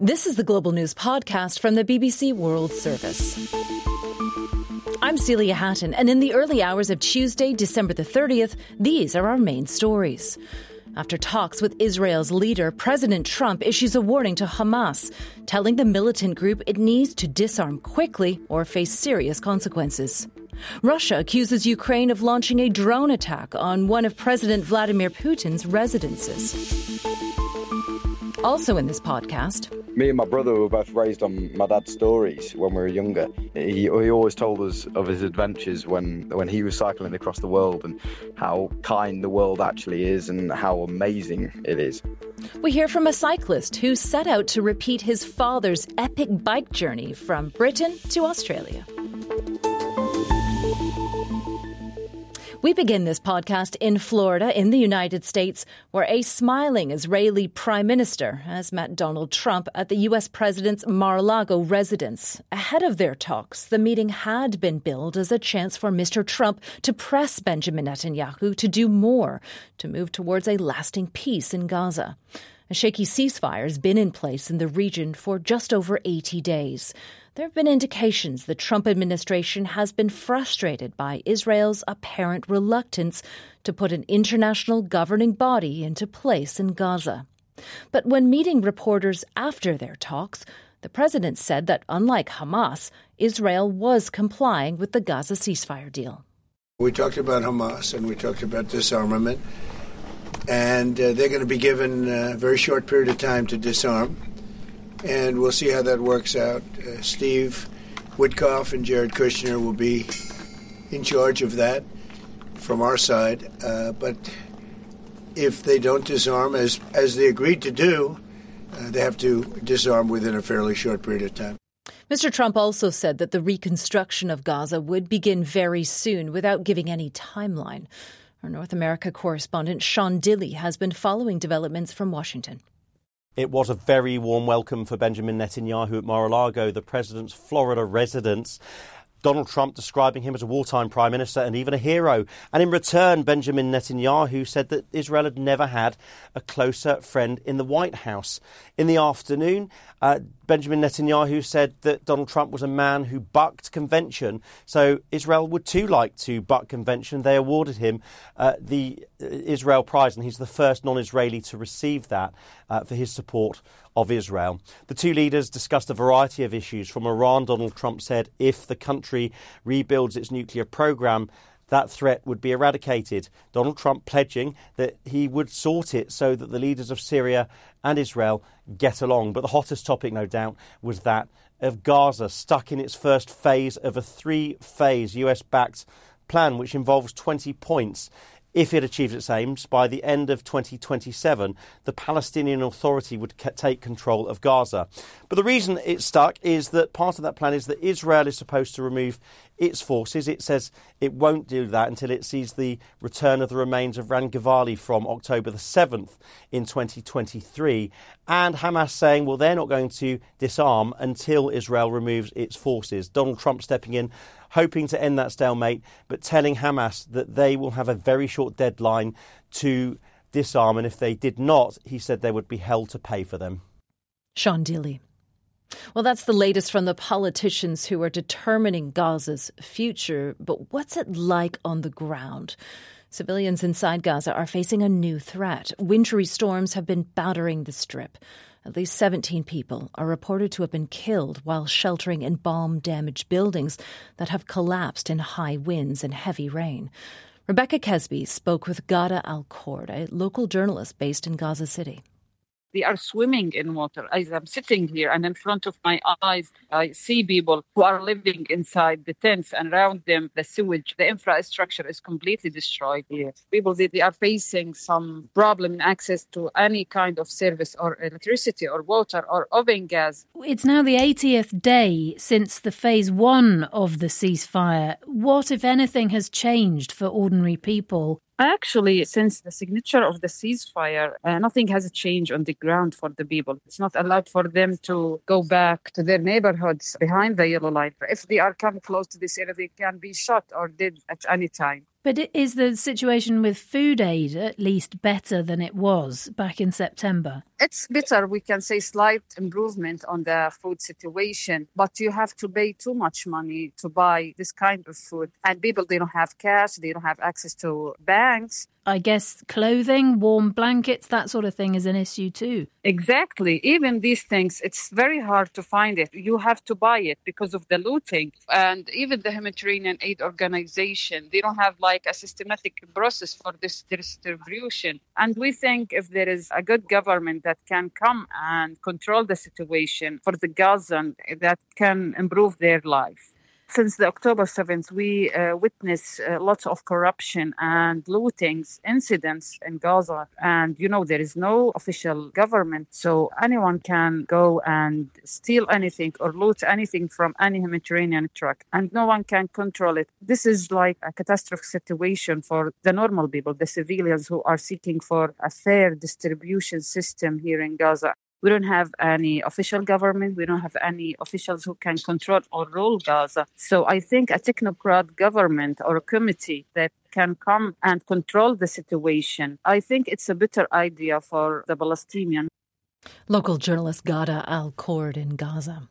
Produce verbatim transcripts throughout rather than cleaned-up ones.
This is the Global News Podcast from the B B C World Service. I'm Celia Hatton, and in the early hours of Tuesday, December the thirtieth, these are our main stories. After talks with Israel's leader, President Trump issues a warning to Hamas, telling the militant group it needs to disarm quickly or face serious consequences. Russia accuses Ukraine of launching a drone attack on one of President Vladimir Putin's residences. Also in this podcast, me and my brother were both raised on my dad's stories when we were younger. He, he always told us of his adventures when, when he was cycling across the world and how kind the world actually is and how amazing it is. We hear from a cyclist who set out to repeat his father's epic bike journey from Britain to Australia. We begin this podcast in Florida, in the United States, where a smiling Israeli prime minister has met Donald Trump at the U S president's Mar-a-Lago residence. Ahead of their talks, the meeting had been billed as a chance for Mister Trump to press Benjamin Netanyahu to do more to move towards a lasting peace in Gaza. A shaky ceasefire has been in place in the region for just over eighty days. There have been indications the Trump administration has been frustrated by Israel's apparent reluctance to put an international governing body into place in Gaza. But when meeting reporters after their talks, the president said that unlike Hamas, Israel was complying with the Gaza ceasefire deal. We talked about Hamas and we talked about disarmament, and uh, they're going to be given a very short period of time to disarm. And we'll see how that works out. Uh, Steve Witkoff and Jared Kushner will be in charge of that from our side. Uh, but if they don't disarm, as as they agreed to do, uh, they have to disarm within a fairly short period of time. Mister Trump also said that the reconstruction of Gaza would begin very soon without giving any timeline. Our North America correspondent Sean Dilley has been following developments from Washington. It was a very warm welcome for Benjamin Netanyahu at Mar-a-Lago, the president's Florida residence. Donald Trump describing him as a wartime prime minister and even a hero. And in return, Benjamin Netanyahu said that Israel had never had a closer friend in the White House. In the afternoon, uh, Benjamin Netanyahu said that Donald Trump was a man who bucked convention. So Israel would too like to buck convention. They awarded him uh, the Israel Prize, and he's the first non-Israeli to receive that uh, for his support of Israel. The two leaders discussed a variety of issues. From Iran, Donald Trump said if the country rebuilds its nuclear program, that threat would be eradicated. Donald Trump pledging that he would sort it so that the leaders of Syria and Israel get along. But the hottest topic, no doubt, was that of Gaza, stuck in its first phase of a three-phase U S-backed plan, which involves twenty points. If it achieves its aims, by the end of twenty twenty-seven, the Palestinian Authority would c- take control of Gaza. But the reason it's stuck is that part of that plan is that Israel is supposed to remove its forces. It says it won't do that until it sees the return of the remains of Ran Givali from October the seventh in twenty twenty-three. And Hamas saying, well, they're not going to disarm until Israel removes its forces. Donald Trump stepping in, hoping to end that stalemate, but telling Hamas that they will have a very short deadline to disarm. And if they did not, he said they would be held to pay for them. Sean Dilley. Well, that's the latest from the politicians who are determining Gaza's future. But what's it like on the ground? Civilians inside Gaza are facing a new threat. Wintry storms have been battering the Strip. At least seventeen people are reported to have been killed while sheltering in bomb-damaged buildings that have collapsed in high winds and heavy rain. Rebecca Kesby spoke with Ghada Al-Khord, a local journalist based in Gaza City. They are swimming in water. As I'm sitting here and in front of my eyes, I see people who are living inside the tents, and around them, the sewage, the infrastructure is completely destroyed here. People, they, they are facing some problem in access to any kind of service or electricity or water or oven gas. It's now the eightieth day since the phase one of the ceasefire. What, if anything, has changed for ordinary people? Actually, since the signature of the ceasefire, uh, nothing has changed on the ground for the people. It's not allowed for them to go back to their neighborhoods behind the yellow line. If they are coming close to this area, they can be shot or dead at any time. But is the situation with food aid at least better than it was back in September? It's better, we can say slight improvement on the food situation, but you have to pay too much money to buy this kind of food. And people, they don't have cash, they don't have access to banks. I guess clothing, warm blankets, that sort of thing is an issue too. Exactly. Even these things, it's very hard to find it. You have to buy it because of the looting. And even the Humanitarian Aid Organization, they don't have like a systematic process for this distribution. And we think if there is a good government that can come and control the situation for the Gazan, that can improve their life. Since the October seventh, we uh, witnessed uh, lots of corruption and lootings incidents in Gaza. And, you know, there is no official government, so anyone can go and steal anything or loot anything from any humanitarian truck, and no one can control it. This is like a catastrophic situation for the normal people, the civilians who are seeking for a fair distribution system here in Gaza. We don't have any official government. We don't have any officials who can control or rule Gaza. So I think a technocrat government or a committee that can come and control the situation, I think it's a better idea for the Palestinians. Local journalist Ghada Al-Khord in Gaza.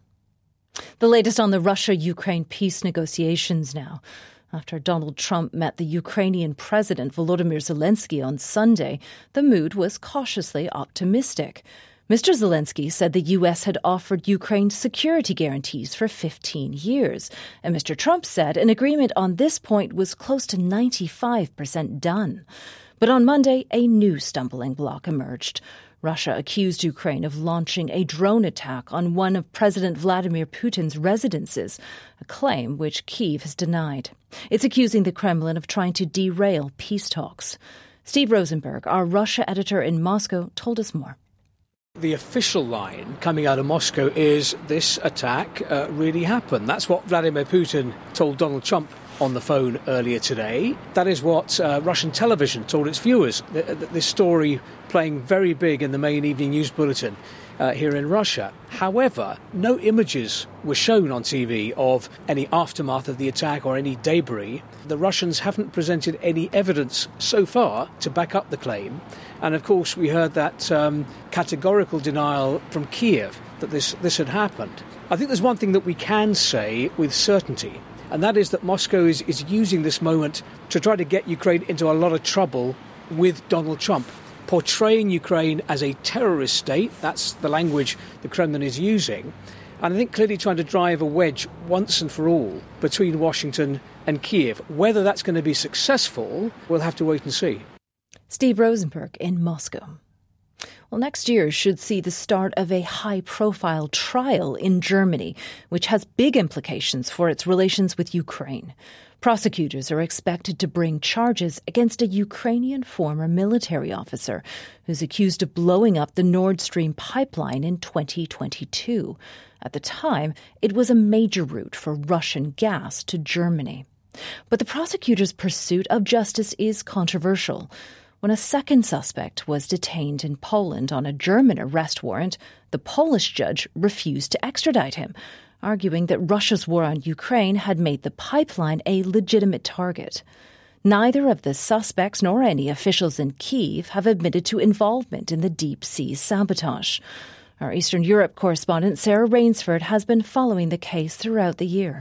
The latest on the Russia-Ukraine peace negotiations now. After Donald Trump met the Ukrainian President Volodymyr Zelensky on Sunday, the mood was cautiously optimistic. Mister Zelensky said the U S had offered Ukraine security guarantees for fifteen years, and Mister Trump said an agreement on this point was close to ninety-five percent done. But on Monday, a new stumbling block emerged. Russia accused Ukraine of launching a drone attack on one of President Vladimir Putin's residences, a claim which Kyiv has denied. It's accusing the Kremlin of trying to derail peace talks. Steve Rosenberg, our Russia editor in Moscow, told us more. The official line coming out of Moscow is this attack uh, really happened. That's what Vladimir Putin told Donald Trump on the phone earlier today. That is what uh, Russian television told its viewers. This story playing very big in the main evening news bulletin uh, here in Russia. However, no images were shown on T V of any aftermath of the attack or any debris. The Russians haven't presented any evidence so far to back up the claim. And of course, we heard that um, categorical denial from Kiev that this, this had happened. I think there's one thing that we can say with certainty, and that is that Moscow is, is using this moment to try to get Ukraine into a lot of trouble with Donald Trump, portraying Ukraine as a terrorist state. That's the language the Kremlin is using. And I think clearly trying to drive a wedge once and for all between Washington and Kiev. Whether that's going to be successful, we'll have to wait and see. Steve Rosenberg in Moscow. Well, next year should see the start of a high-profile trial in Germany, which has big implications for its relations with Ukraine. Prosecutors are expected to bring charges against a Ukrainian former military officer who's accused of blowing up the Nord Stream pipeline in twenty twenty-two. At the time, it was a major route for Russian gas to Germany. But the prosecutor's pursuit of justice is controversial. When a second suspect was detained in Poland on a German arrest warrant, the Polish judge refused to extradite him, arguing that Russia's war on Ukraine had made the pipeline a legitimate target. Neither of the suspects nor any officials in Kyiv have admitted to involvement in the deep-sea sabotage. Our Eastern Europe correspondent Sarah Rainsford has been following the case throughout the year.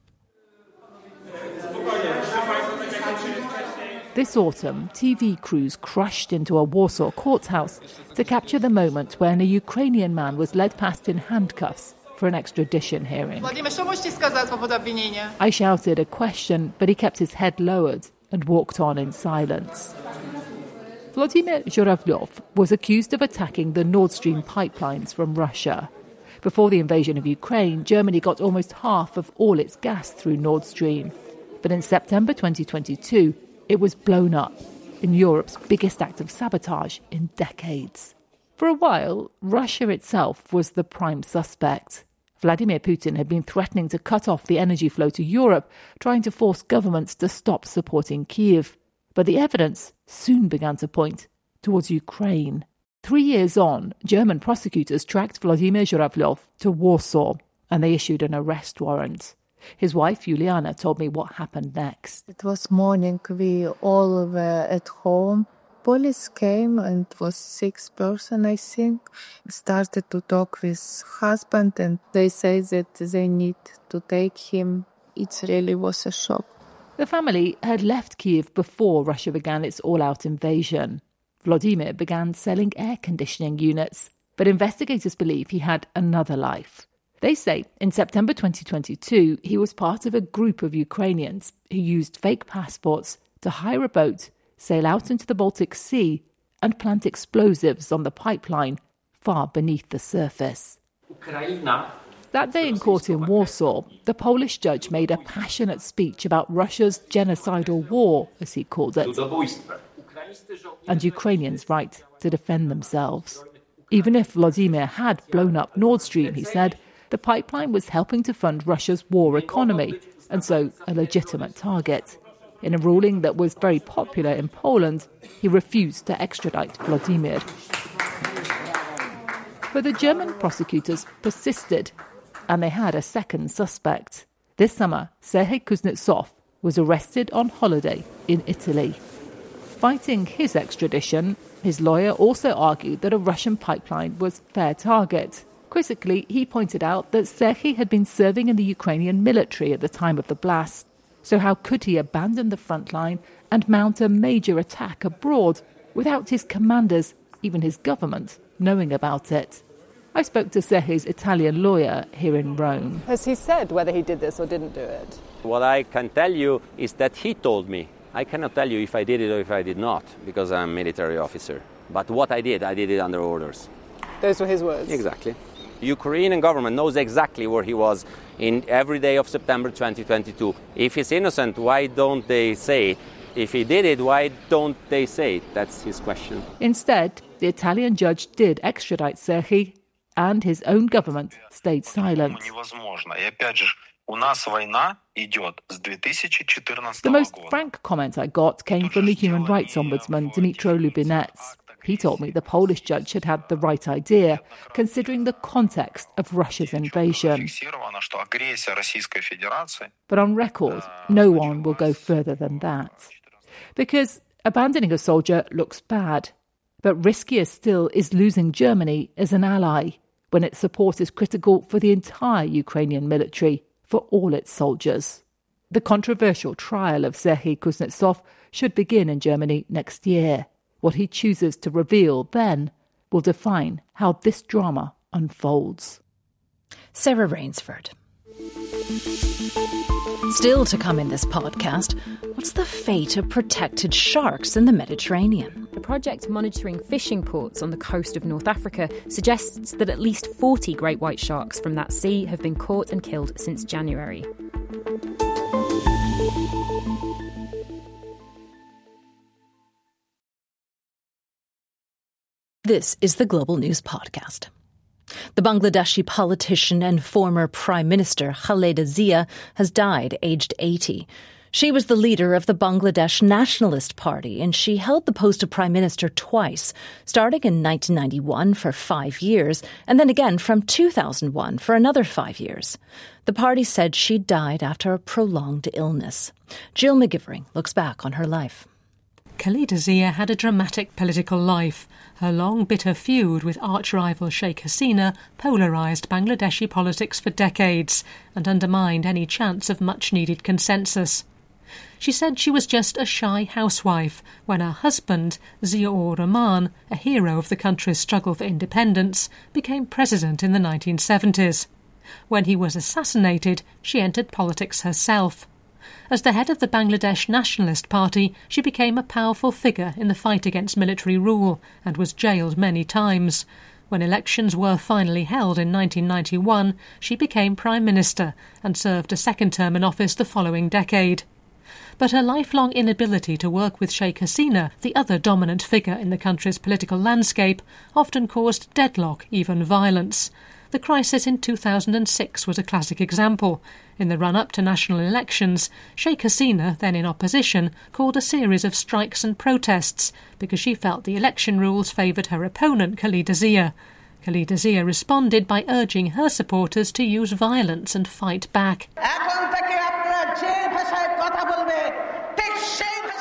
This autumn, T V crews crashed into a Warsaw courthouse to capture the moment when a Ukrainian man was led past in handcuffs for an extradition hearing. I shouted a question, but he kept his head lowered and walked on in silence. Vladimir Zhuravlyov was accused of attacking the Nord Stream pipelines from Russia. Before the invasion of Ukraine, Germany got almost half of all its gas through Nord Stream. But in September twenty twenty-two, it was blown up in Europe's biggest act of sabotage in decades. For a while, Russia itself was the prime suspect. Vladimir Putin had been threatening to cut off the energy flow to Europe, trying to force governments to stop supporting Kyiv. But the evidence soon began to point towards Ukraine. Three years on, German prosecutors tracked Vladimir Zhuravlyov to Warsaw, and they issued an arrest warrant. His wife, Juliana, told me what happened next. It was morning. We all were at home. Police came and was six person, I think. Started to talk with husband and they say that they need to take him. It really was a shock. The family had left Kyiv before Russia began its all-out invasion. Vladimir began selling air conditioning units, but investigators believe he had another life. They say in September twenty twenty-two, he was part of a group of Ukrainians who used fake passports to hire a boat, sail out into the Baltic Sea and plant explosives on the pipeline far beneath the surface. That day in court in Warsaw, the Polish judge made a passionate speech about Russia's genocidal war, as he called it, and Ukrainians' right to defend themselves. Even if Vladimir had blown up Nord Stream, he said, the pipeline was helping to fund Russia's war economy, and so a legitimate target. In a ruling that was very popular in Poland, he refused to extradite Vladimir. But the German prosecutors persisted, and they had a second suspect. This summer, Sergei Kuznetsov was arrested on holiday in Italy. Fighting his extradition, his lawyer also argued that a Russian pipeline was fair target. Critically, he pointed out that Sergei had been serving in the Ukrainian military at the time of the blast. So how could he abandon the front line and mount a major attack abroad without his commanders, even his government, knowing about it? I spoke to Sergei's Italian lawyer here in Rome. Has he said whether he did this or didn't do it? What I can tell you is that he told me. I cannot tell you if I did it or if I did not, because I'm a military officer. But what I did, I did it under orders. Those were his words? Exactly. The Ukrainian government knows exactly where he was in every day of September twenty twenty-two. If he's innocent, why don't they say it? If he did it, why don't they say it? That's his question. Instead, the Italian judge did extradite Sergei, and his own government stayed silent. The most frank comment I got came from the human rights ombudsman, Dmytro Lubinets. He told me the Polish judge had had the right idea, considering the context of Russia's invasion. But on record, no one will go further than that. Because abandoning a soldier looks bad, but riskier still is losing Germany as an ally, when its support is critical for the entire Ukrainian military, for all its soldiers. The controversial trial of Sergei Kuznetsov should begin in Germany next year. What he chooses to reveal then will define how this drama unfolds. Sarah Rainsford. Still to come in this podcast, what's the fate of protected sharks in the Mediterranean? A project monitoring fishing ports on the coast of North Africa suggests that at least forty great white sharks from that sea have been caught and killed since January. This is the Global News Podcast. The Bangladeshi politician and former Prime Minister Khaleda Zia has died aged eighty. She was the leader of the Bangladesh Nationalist Party, and she held the post of Prime Minister twice, starting in nineteen ninety-one for five years, and then again from two thousand one for another five years. The party said she died after a prolonged illness. Jill McGivering looks back on her life. Khaleda Zia had a dramatic political life. Her long, bitter feud with arch-rival Sheikh Hasina polarised Bangladeshi politics for decades and undermined any chance of much-needed consensus. She said she was just a shy housewife when her husband, Zia-ur Rahman, a hero of the country's struggle for independence, became president in the nineteen seventies. When he was assassinated, she entered politics herself. As the head of the Bangladesh Nationalist Party, she became a powerful figure in the fight against military rule and was jailed many times. When elections were finally held in nineteen ninety-one, she became Prime Minister and served a second term in office the following decade. But her lifelong inability to work with Sheikh Hasina, the other dominant figure in the country's political landscape, often caused deadlock, even violence. The crisis in two thousand six was a classic example. In the run-up to national elections, Sheikh Hasina, then in opposition, called a series of strikes and protests because she felt the election rules favoured her opponent, Khaleda Zia. Khaleda Zia responded by urging her supporters to use violence and fight back.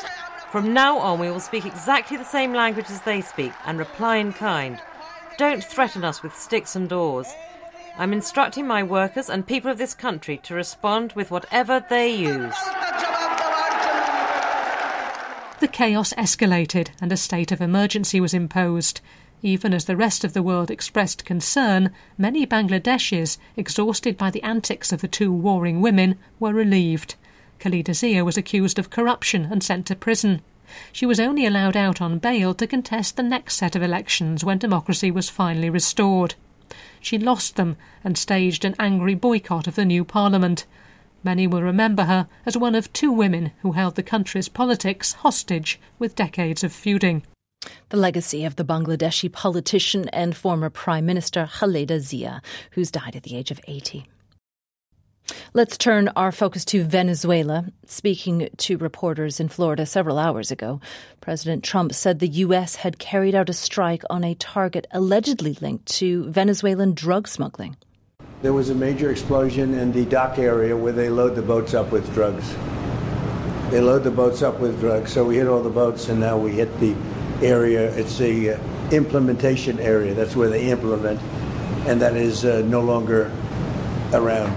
From now on, we will speak exactly the same language as they speak and reply in kind. Don't threaten us with sticks and doors. I'm instructing my workers and people of this country to respond with whatever they use. The chaos escalated and a state of emergency was imposed. Even as the rest of the world expressed concern, many Bangladeshis, exhausted by the antics of the two warring women, were relieved. Khalida Zia was accused of corruption and sent to prison. She was only allowed out on bail to contest the next set of elections when democracy was finally restored. She lost them and staged an angry boycott of the new parliament. Many will remember her as one of two women who held the country's politics hostage with decades of feuding. The legacy of the Bangladeshi politician and former Prime Minister Khalida Zia, who's died at the age of eighty. Let's turn our focus to Venezuela. Speaking to reporters in Florida several hours ago, President Trump said the U S had carried out a strike on a target allegedly linked to Venezuelan drug smuggling. There was a major explosion in the dock area where they load the boats up with drugs. They load the boats up with drugs. So we hit all the boats, and now we hit the area. It's the uh, implementation area. That's where they implement, and that is uh, no longer around.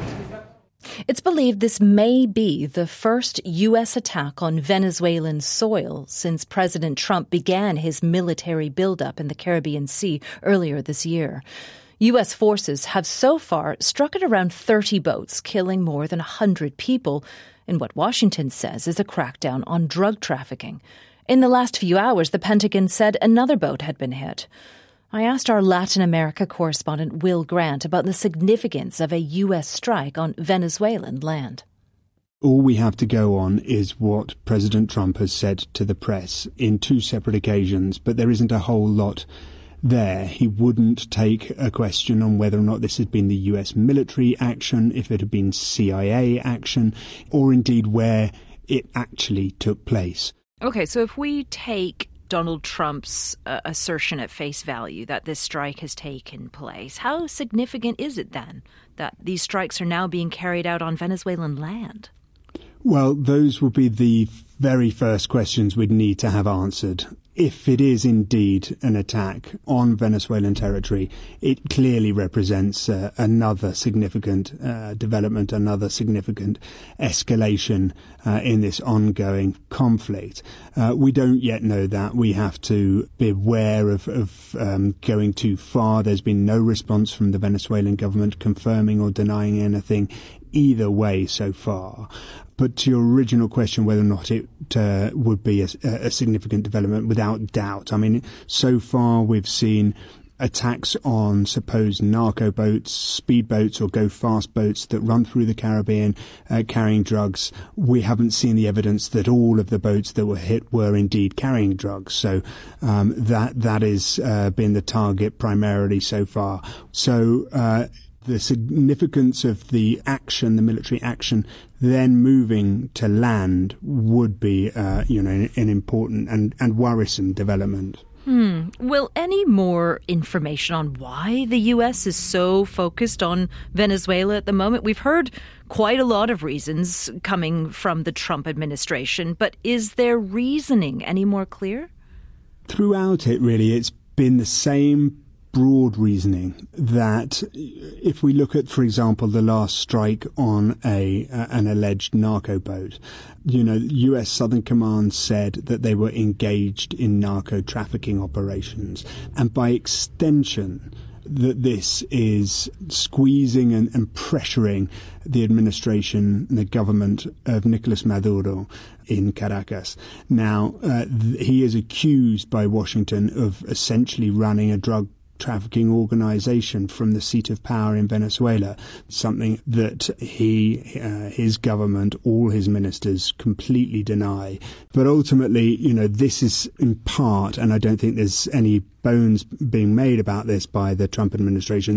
It's believed this may be the first U S attack on Venezuelan soil since President Trump began his military buildup in the Caribbean Sea earlier this year. U S forces have so far struck at around thirty boats, killing more than one hundred people in what Washington says is a crackdown on drug trafficking. In the last few hours, the Pentagon said another boat had been hit. I asked our Latin America correspondent Will Grant about the significance of a U S strike on Venezuelan land. All we have to go on is what President Trump has said to the press in two separate occasions, but there isn't a whole lot there. He wouldn't take a question on whether or not this had been the U S military action, if it had been C I A action, or indeed where it actually took place. OK, so if we take Donald Trump's uh, assertion at face value that this strike has taken place, how significant is it then that these strikes are now being carried out on Venezuelan land? Well, those will be the very first questions we'd need to have answered. If it is indeed an attack on Venezuelan territory, it clearly represents uh, another significant uh, development, another significant escalation uh, in this ongoing conflict. Uh, we don't yet know that. We have to be aware of, of um, going too far. There's been no response from the Venezuelan government confirming or denying anything either way so far. But to your original question, whether or not it uh, would be a, a significant development, without doubt. I mean, so far we've seen attacks on supposed narco boats, speedboats or go-fast boats that run through the Caribbean uh, carrying drugs. We haven't seen the evidence that all of the boats that were hit were indeed carrying drugs. So um, that that has uh, been the target primarily so far. So uh the significance of the action, the military action, then moving to land would be, uh, you know, an, an important and, and worrisome development. Hmm. Will any more information on why the U S is so focused on Venezuela at the moment? We've heard quite a lot of reasons coming from the Trump administration, but is their reasoning any more clear? Throughout it, really, it's been the same broad reasoning that if we look at, for example, the last strike on a uh, an alleged narco boat, you know, U S Southern Command said that they were engaged in narco trafficking operations, and by extension that this is squeezing and, and pressuring the administration and the government of Nicolas Maduro in Caracas. Now, uh, th- he is accused by Washington of essentially running a drug trafficking organization from the seat of power in Venezuela, something that he, uh, his government, all his ministers completely deny. But ultimately, you know, this is in part, and I don't think there's any bones being made about this by the Trump administration,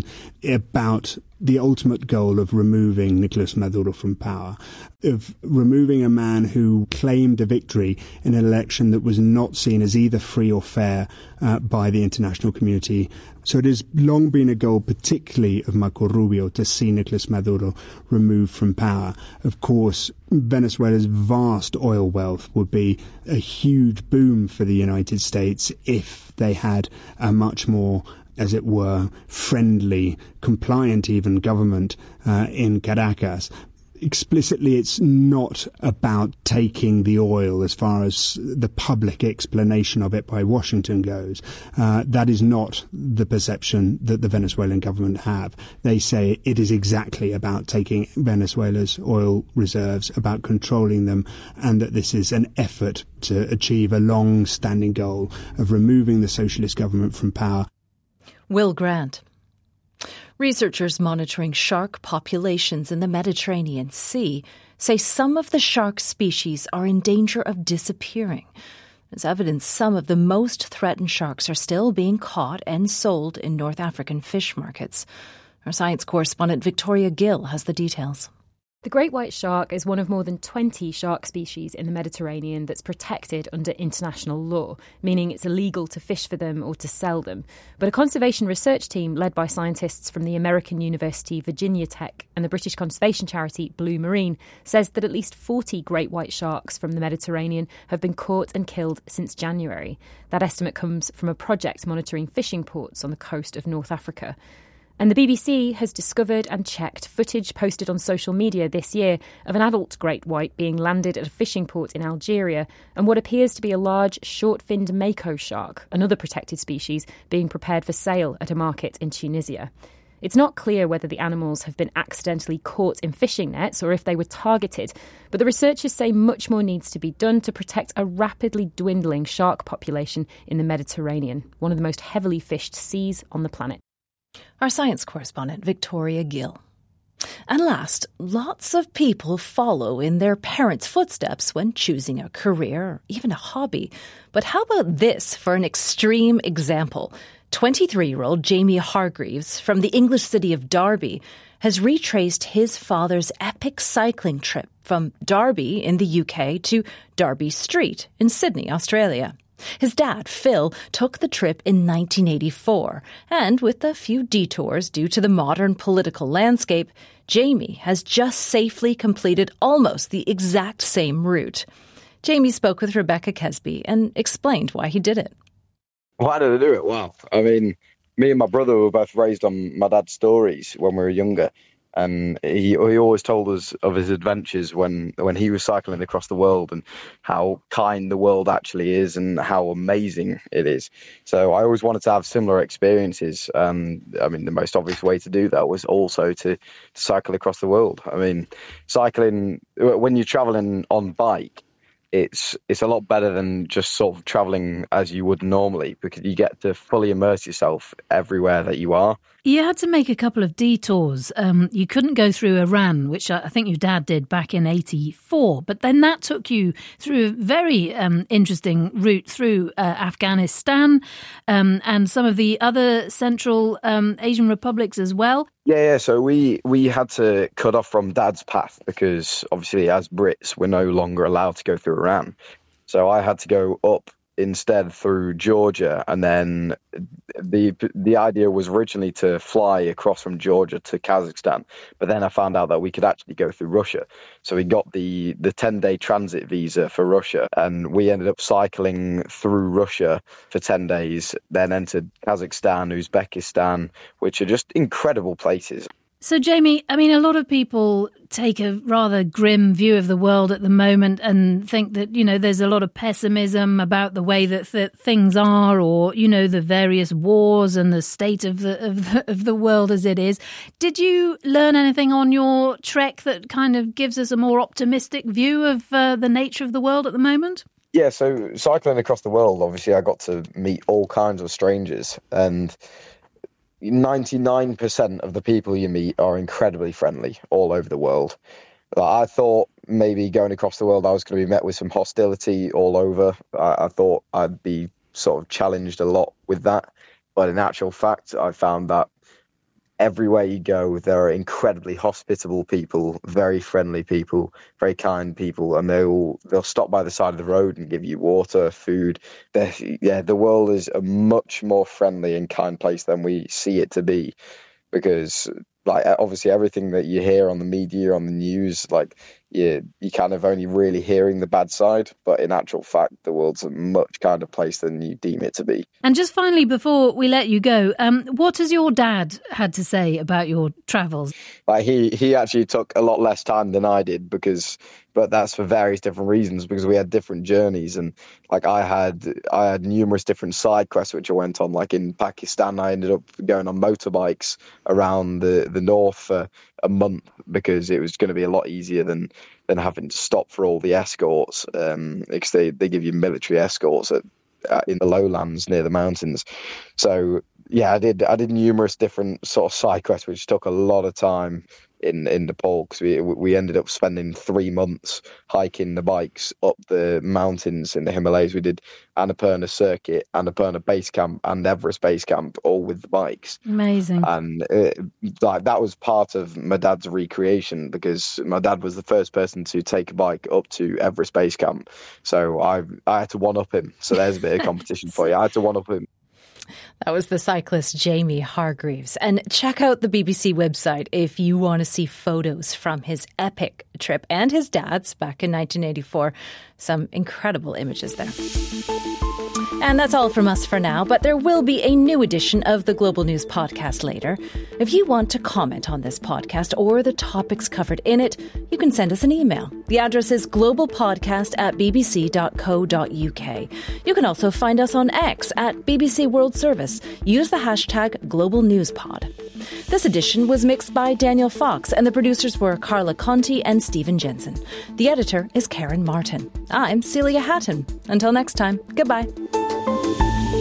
about the ultimate goal of removing Nicolas Maduro from power, of removing a man who claimed a victory in an election that was not seen as either free or fair uh, by the international community So it has long been a goal, particularly of Marco Rubio, to see Nicolas Maduro removed from power. Of course, Venezuela's vast oil wealth would be a huge boom for the United States if they had a much more, as it were, friendly, compliant even government uh, in Caracas. Explicitly, it's not about taking the oil as far as the public explanation of it by Washington goes. Uh, that is not the perception that the Venezuelan government have. They say it is exactly about taking Venezuela's oil reserves, about controlling them, and that this is an effort to achieve a long-standing goal of removing the socialist government from power. Will Grant. Researchers monitoring shark populations in the Mediterranean Sea say some of the shark species are in danger of disappearing. As evidence, some of the most threatened sharks are still being caught and sold in North African fish markets. Our science correspondent Victoria Gill has the details. The great white shark is one of more than twenty shark species in the Mediterranean that's protected under international law, meaning it's illegal to fish for them or to sell them. But a conservation research team led by scientists from the American University Virginia Tech and the British conservation charity Blue Marine says that at least forty great white sharks from the Mediterranean have been caught and killed since January. That estimate comes from a project monitoring fishing ports on the coast of North Africa. And the B B C has discovered and checked footage posted on social media this year of an adult great white being landed at a fishing port in Algeria and what appears to be a large short-finned mako shark, another protected species, being prepared for sale at a market in Tunisia. It's not clear whether the animals have been accidentally caught in fishing nets or if they were targeted, but the researchers say much more needs to be done to protect a rapidly dwindling shark population in the Mediterranean, one of the most heavily fished seas on the planet. Our science correspondent, Victoria Gill. And last, lots of people follow in their parents' footsteps when choosing a career or even a hobby. But how about this for an extreme example? twenty-three-year-old Jamie Hargreaves from the English city of Derby has retraced his father's epic cycling trip from Derby in the U K to Derby Street in Sydney, Australia. His dad, Phil, took the trip in nineteen eighty-four, and with a few detours due to the modern political landscape, Jamie has just safely completed almost the exact same route. Jamie spoke with Rebecca Kesby and explained why he did it. Why did I do it? Well, I mean, me and my brother were both raised on my dad's stories when we were younger. And he he always told us of his adventures when, when he was cycling across the world and how kind the world actually is and how amazing it is. So I always wanted to have similar experiences. Um, I mean, the most obvious way to do that was also to, to cycle across the world. I mean, cycling, when you're traveling on bike, it's it's a lot better than just sort of traveling as you would normally, because you get to fully immerse yourself everywhere that you are. You had to make a couple of detours. Um, you couldn't go through Iran, which I think your dad did back in eighty-four, but then that took you through a very um, interesting route through uh, Afghanistan um, and some of the other Central um, Asian republics as well. Yeah, yeah. So we, we had to cut off from Dad's path because obviously as Brits, we're no longer allowed to go through Iran. So I had to go up instead through Georgia, and then the the idea was originally to fly across from Georgia to Kazakhstan, but then I found out that we could actually go through Russia. So we got the the ten-day transit visa for Russia, and we ended up cycling through Russia for ten days, then entered Kazakhstan, Uzbekistan, which are just incredible places. So, Jamie, I mean, a lot of people take a rather grim view of the world at the moment and think that, you know, there's a lot of pessimism about the way that th- things are, or, you know, the various wars and the state of the, of the of the world as it is. Did you learn anything on your trek that kind of gives us a more optimistic view of uh, the nature of the world at the moment? Yeah, so cycling across the world, obviously, I got to meet all kinds of strangers, and ninety-nine percent of the people you meet are incredibly friendly all over the world. I thought maybe going across the world I was going to be met with some hostility all over. I, I thought I'd be sort of challenged a lot with that. But in actual fact, I found that everywhere you go, there are incredibly hospitable people, very friendly people, very kind people, and they'll they'll stop by the side of the road and give you water, food. They're, yeah, the world is a much more friendly and kind place than we see it to be, because like obviously everything that you hear on the media, on the news, like you you kind of only really hearing the bad side, but in actual fact, the world's a much kinder place than you deem it to be. And just finally, before we let you go, um, what has your dad had to say about your travels? Like he he actually took a lot less time than I did, because, but that's for various different reasons, because we had different journeys, and like I had I had numerous different side quests which I went on. Like in Pakistan, I ended up going on motorbikes around the the north for a month, because it was going to be a lot easier than than having to stop for all the escorts, um, because they, they give you military escorts at, uh, in the lowlands near the mountains. So yeah, I did I did numerous different sort of side quests, which took a lot of time in in Nepal, because we we ended up spending three months hiking the bikes up the mountains in the Himalayas. We did Annapurna Circuit, Annapurna Base Camp, and Everest Base Camp, all with the bikes. Amazing. And it, like that was part of my dad's recreation, because my dad was the first person to take a bike up to Everest Base Camp. So I I had to one up him. So there's a bit of competition for you. I had to one up him. That was the cyclist Jamie Hargreaves. And check out the B B C website if you want to see photos from his epic trip and his dad's back in nineteen eighty-four. Some incredible images there. And that's all from us for now, but there will be a new edition of the Global News Podcast later. If you want to comment on this podcast or the topics covered in it, you can send us an email. The address is globalpodcast at bbc dot co dot uk. You can also find us on X at B B C World Service. Use the hashtag GlobalNewsPod. This edition was mixed by Daniel Fox, and the producers were Carla Conti and Stephen Jensen. The editor is Karen Martin. I'm Celia Hatton. Until next time, goodbye.